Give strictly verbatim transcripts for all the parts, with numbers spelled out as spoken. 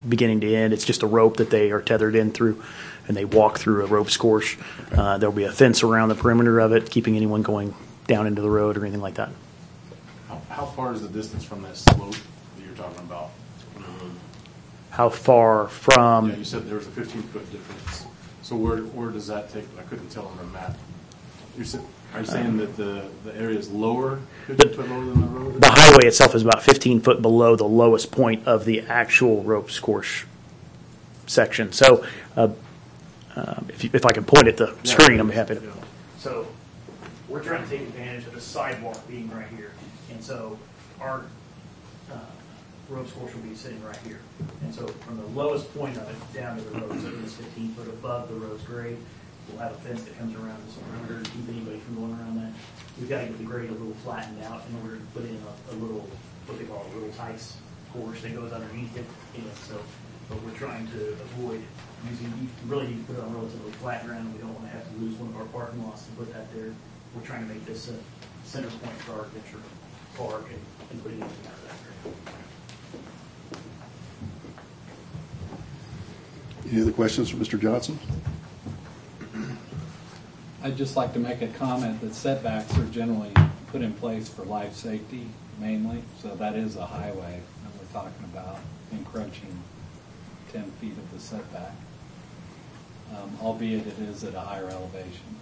beginning to end. It's just a rope that they are tethered in through, and they walk through a ropes course. Okay. Uh, there'll be a fence around the perimeter of it, keeping anyone going down into the road or anything like that. How, how far is the distance from that slope that you're talking about? How far from? Yeah, you said there was a fifteen foot difference. So where where does that take? I couldn't tell on the map. You said, are you saying that the, the area is lower, fifteen foot lower than the road? The highway itself is about fifteen foot below the lowest point of the actual ropes course section. So uh, uh, if, you, if I can point at the Yeah, screen, I'm happy to. yeah. So we're trying to take advantage of the sidewalk being right here. And so our uh, ropes course will be sitting right here. And so from the lowest point of it down to the road, so it is fifteen foot above the road's grade. We'll have a fence that comes around this perimeter to keep anybody from going around that. We've got to get the grade a little flattened out in order to put in a, a little, what they call a little tice course that goes underneath it. And so, but we're trying to avoid using, you really need to put it on relatively flat ground. We don't want to have to lose one of our parking lots to put that there. We're trying to make this a center point for our adventure park and, and put anything out of that area. Any other questions for Mister Johnson? I'd just like to make a comment that setbacks are generally put in place for life safety mainly, so that is a highway that we're talking about, encroaching ten feet of the setback, um, albeit it is at a higher elevation.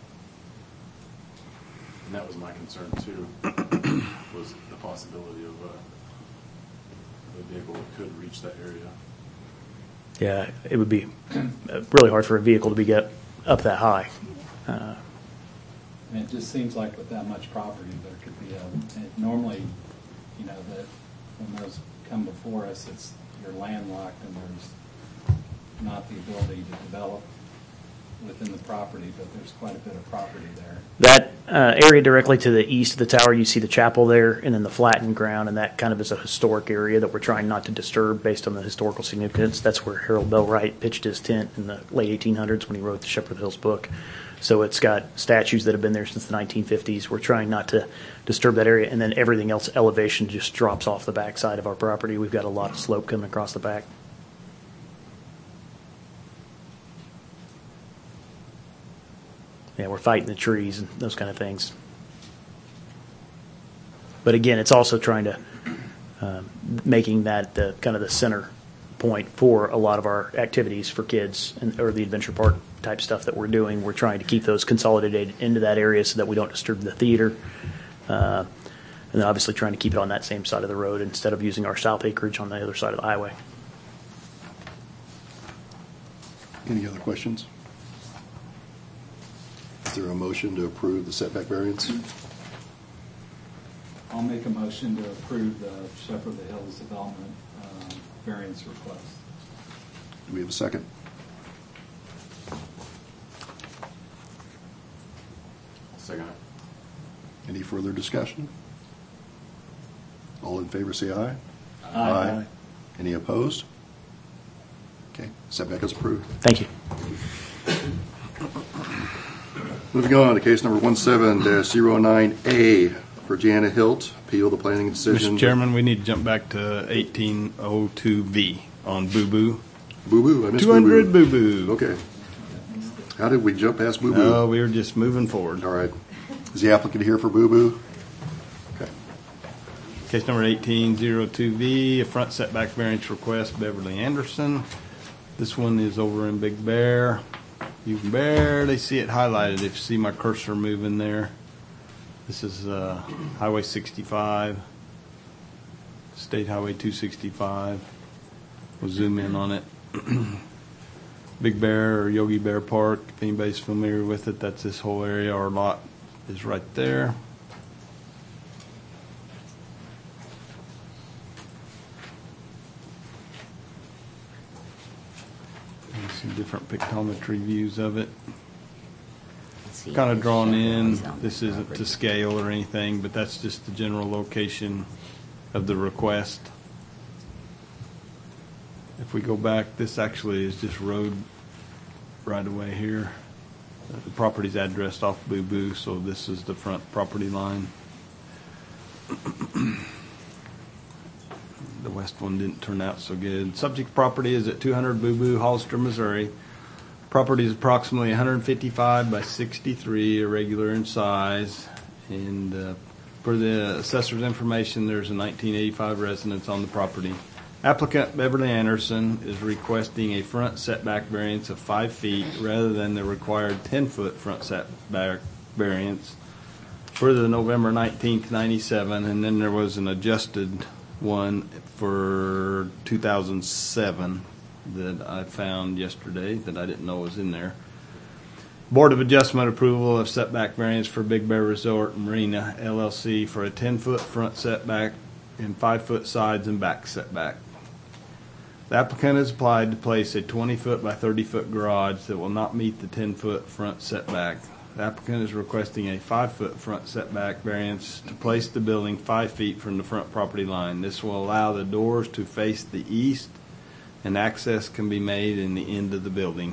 And that was my concern too, was the possibility of uh, a vehicle that could reach that area. Yeah, it would be really hard for a vehicle to be get up that high. Uh, I mean, it just seems like with that much property, there could be a, it normally, you know, that when those come before us, it's, you're landlocked and there's not the ability to develop within the property, but there's quite a bit of property there. That uh, area directly to the east of the tower, you see the chapel there, and then the flattened ground, and that kind of is a historic area that we're trying not to disturb based on the historical significance. That's where Harold Bellwright pitched his tent in the late eighteen hundreds when he wrote the Shepherd Hills book. So it's got statues that have been there since the nineteen fifties. We're trying not to disturb that area, and then everything else, elevation just drops off the backside of our property. We've got a lot of slope coming across the back. Yeah, we're fighting the trees and those kind of things. But again, it's also trying to um, making that the kind of the center point for a lot of our activities for kids and or the adventure park type stuff that we're doing. We're trying to keep those consolidated into that area so that we don't disturb the theater. Uh, and then obviously trying to keep it on that same side of the road instead of using our south acreage on the other side of the highway. Any other questions? Is there a motion to approve the setback variance? I'll make a motion to approve the Shepherd of the Hills development uh, variance request. Do we have a second? Second it. Any further discussion? All in favor say aye. Aye. Any opposed? Okay, setback is approved. Thank you. Moving on to case number one seven dash zero nine A for Jana Hilt, appeal the planning decision. Mister Chairman, we need to jump back to eighteen oh two V on Boo Boo. Boo Boo, I missed two hundred Boo Boo Boo. Okay. How did we jump past Boo Boo? No, we were just moving forward. All right. Is the applicant here for Boo Boo? Okay. Case number eighteen oh two V, a front setback variance request, Beverly Anderson. This one is over in Big Bear. You can barely see it highlighted if you see my cursor moving there. This is uh, Highway sixty-five, State Highway two sixty-five. We'll zoom in on it. Big Bear or Yogi Bear Park, if anybody's familiar with it, that's this whole area. Our lot is right there. And some different pictometry views of it. Kind of drawn in. This isn't to scale or anything, but that's just the general location of the request. If we go back, this actually is just road right away here. Uh, the property's addressed off Boo Boo, so this is the front property line. the west one didn't turn out so good. Subject property is at two hundred Boo Boo, Hollister, Missouri. Property is approximately one hundred fifty-five by sixty-three, irregular in size. And uh, for the assessor's information, there's a nineteen eighty-five residence on the property. Applicant Beverly Anderson is requesting a front setback variance of five feet rather than the required ten-foot front setback variance for the November nineteenth, ninety-seven, and then there was an adjusted one for two thousand seven that I found yesterday that I didn't know was in there. Board of Adjustment approval of setback variance for Big Bear Resort and Marina, L L C, for a ten-foot front setback and five-foot sides and back setback. The applicant has applied to place a twenty-foot by thirty-foot garage that will not meet the ten-foot front setback. The applicant is requesting a five-foot front setback variance to place the building five feet from the front property line. This will allow the doors to face the east, and access can be made in the end of the building.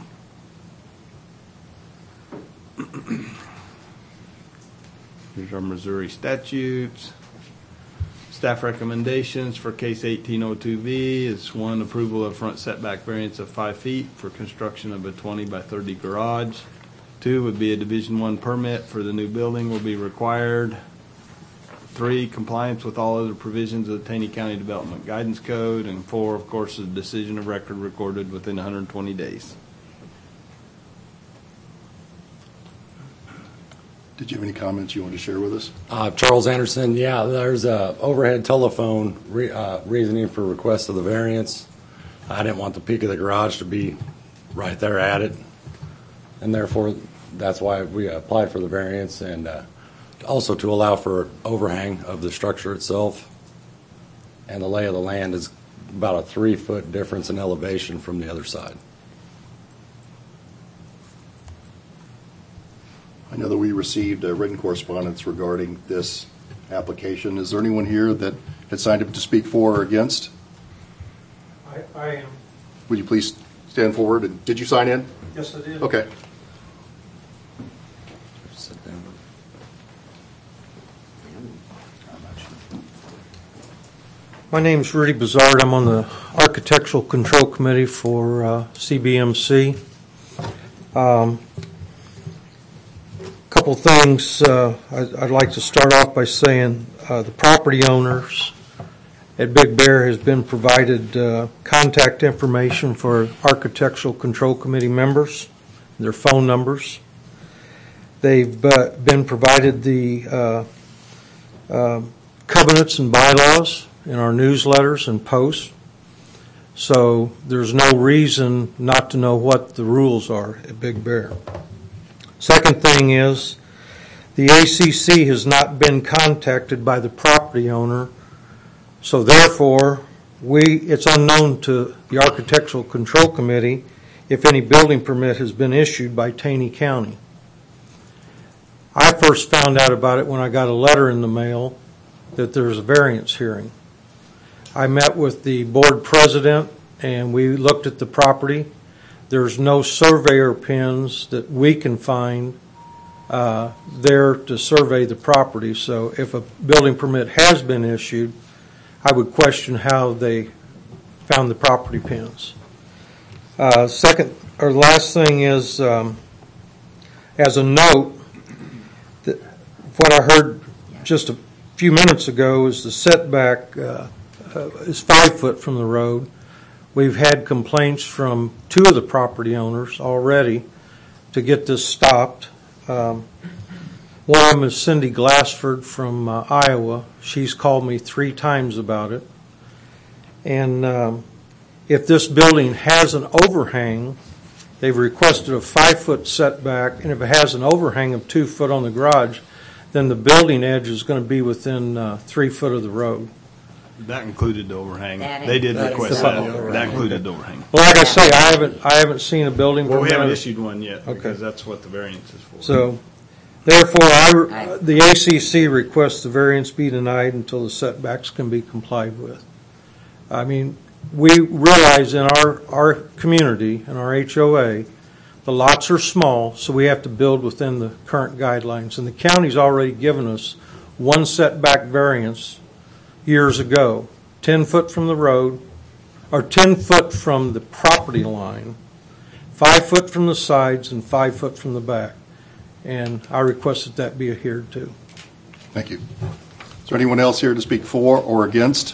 Here's our Missouri statutes. Staff recommendations for case eighteen oh two V is one, approval of front setback variance of five feet for construction of a twenty by thirty garage. Two would be a Division One permit for the new building will be required. Three, compliance with all other provisions of the Taney County Development Guidance Code. And four, of course, a decision of record recorded within one hundred twenty days. Did you have any comments you wanted to share with us? Uh, Charles Anderson, yeah, there's a overhead telephone re, uh, reasoning for request of the variance. I didn't want the peak of the garage to be right there at it, and therefore that's why we applied for the variance, and uh, also to allow for overhang of the structure itself. And the lay of the land is about a three-foot difference in elevation from the other side. I know that we received a written correspondence regarding this application. Is there anyone here that had signed up to speak for or against? I, I am. Would you please stand forward? And did you sign in? Yes, I did. Okay. Sit down. My name's Rudy Bazard. I'm on the Architectural Control Committee for uh, C B M C. Um, couple things. Uh, I'd, I'd like to start off by saying uh, the property owners at Big Bear has been provided uh, contact information for Architectural Control Committee members, their phone numbers. They've uh, been provided the uh, uh, covenants and bylaws in our newsletters and posts. So there's no reason not to know what the rules are at Big Bear. Second thing is, the A C C has not been contacted by the property owner, so therefore, we it's unknown to the Architectural Control Committee if any building permit has been issued by Taney County. I first found out about it when I got a letter in the mail that there's a variance hearing. I met with the board president and we looked at the property. There's no surveyor pins that we can find uh, there to survey the property. So if a building permit has been issued, I would question how they found the property pins. Uh, second or last thing is, um, as a note, that what I heard just a few minutes ago is the setback uh, uh, is five foot from the road. We've had complaints from two of the property owners already to get this stopped. Um, one of them is Cindy Glassford from uh, Iowa. She's called me three times about it. And um, if this building has an overhang, they've requested a five-foot setback, and if it has an overhang of two foot on the garage, then the building edge is going to be within uh, three foot of the road. That included the overhang. That They did That request included that. the overhang. That included the overhang. Well, like I say, I haven't I haven't seen a building Well, we permit. haven't issued one yet Okay. because that's what the variance is for. So, therefore, I, Aye. the A C C requests the variance be denied until the setbacks can be complied with. I mean, we realize in our, our community, in our H O A, the lots are small, so we have to build within the current guidelines. And the county's already given us one setback variance years ago, ten foot from the road, or ten foot from the property line, five foot from the sides, and five foot from the back. And I request that that be adhered to. Thank you. Is there anyone else here to speak for or against?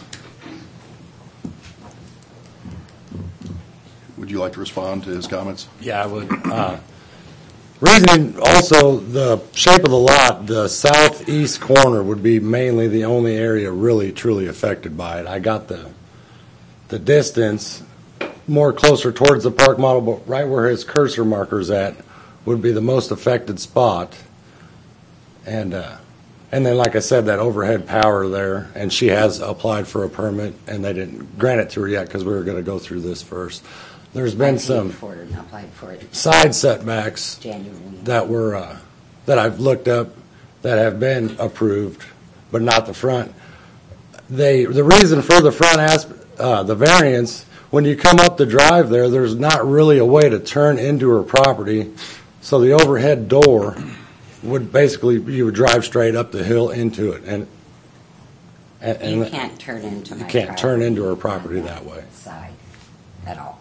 Would you like to respond to his comments? Yeah, I would. Uh, reasoning also, the shape of the lot, the southeast corner would be mainly the only area really truly affected by it. I got the the distance more closer towards the park model, but right where his cursor marker's at would be the most affected spot. And uh, and then, like I said, that overhead power there, and she has applied for a permit, and they didn't grant it to her yet because we were going to go through this first. There's been I paid some for it and applied for it side setbacks January. that were uh, that I've looked up that have been approved, but not the front. They the reason for the front asp- uh, the variance, when you come up the drive there, there's not really a way to turn into her property, so the overhead door would basically you would drive straight up the hill into it, and and, and You can't turn into my you can't property turn into her on property that way. Side at all.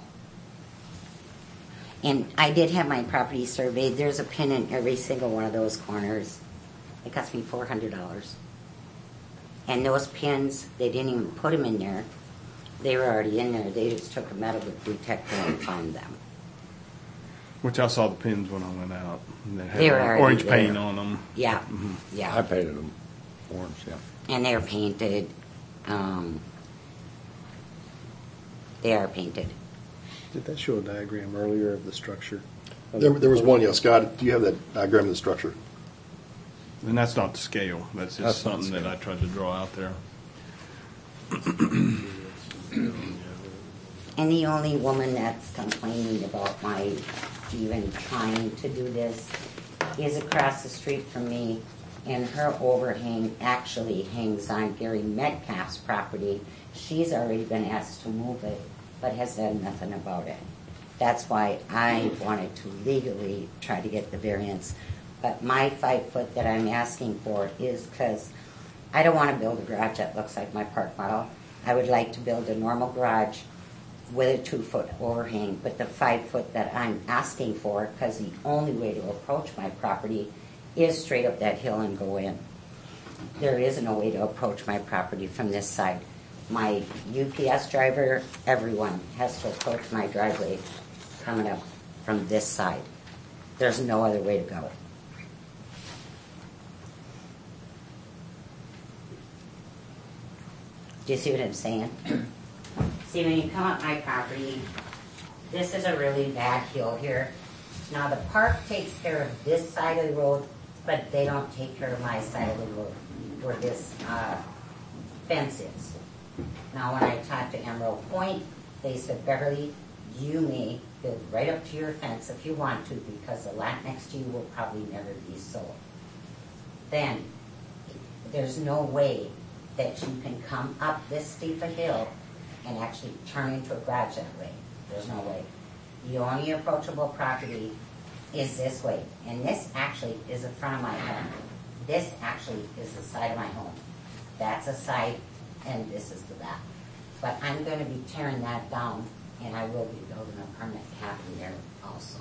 And I did have my property surveyed. There's a pin in every single one of those corners. It cost me four hundred dollars. And those pins, they didn't even put them in there. They were already in there. They just took a metal detector and found them. Which I saw the pins when I went out. And they had They were already orange there. paint on them. Yeah, Mhm. yeah. I painted them orange, yeah. And they're painted. Um, they are painted. Did that show a diagram earlier of the structure? There, there was one, yes. Scott, do you have that diagram of the structure? And that's not the scale. That's just That's not something that scale. I tried to draw out there. And the only woman that's complaining about my even trying to do this is across the street from me, and her overhang actually hangs on Gary Metcalf's property. She's already been asked to move it, but has done nothing about it. That's why I wanted to legally try to get the variance. But my five foot that I'm asking for is because I don't want to build a garage that looks like my park model. I would like to build a normal garage with a two foot overhang, but the five foot that I'm asking for, because the only way to approach my property is straight up that hill and go in. There is no way to approach my property from this side. My U P S driver, everyone has to approach my driveway coming up from this side. There's no other way to go. Do you see what I'm saying? See, when you come up my property, this is a really bad hill here. Now, the park takes care of this side of the road, but they don't take care of my side of the road where this uh, fence is. Now, when I talked to Emerald Point, they said, Beverly, you may build right up to your fence if you want to, because the lot next to you will probably never be sold. Then, there's no way that you can come up this steep a hill and actually turn into a garage that way. There's no way. The only approachable property is this way. And this actually is the front of my home. This actually is the side of my home. That's a side, and this is the back. But I'm going to be tearing that down, and I will be building a permanent cabin there also.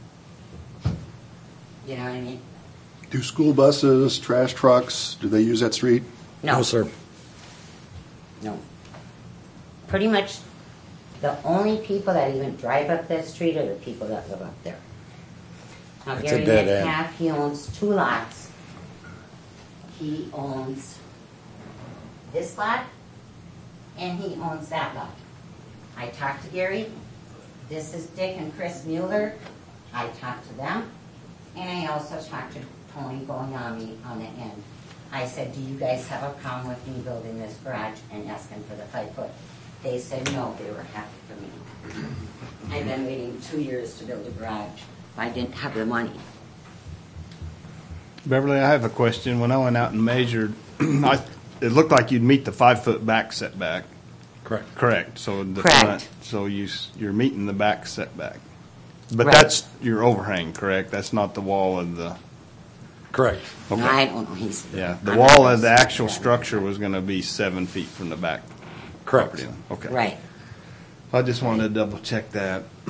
You know what I mean? Do school buses, trash trucks, do they use that street? No. No, sir. No. Pretty much the only people that even drive up that street are the people that live up there. Now, It's a Gary dead end. Metcalf, he owns two lots. He owns this lot, and he owns that lot. I talked to Gary. This is Dick and Chris Mueller. I talked to them. And I also talked to Tony Goyami on the end. I said, do you guys have a problem with me building this garage and asking for the five foot? They said no, they were happy for me. I've been waiting two years to build a garage. I didn't have the money. Beverly, I have a question. When I went out and measured, I, it looked like you'd meet the five-foot back setback. Correct. Correct. So the Correct. front, so you, s- you're meeting the back setback. But Right. that's your overhang, correct? That's not the wall of the, Correct. okay. I don't know. He's Yeah, the I'm wall not of the gonna actual say that. structure was gonna be seven feet from the back. Correct. property line. Okay. Right. I just wanted to double check that.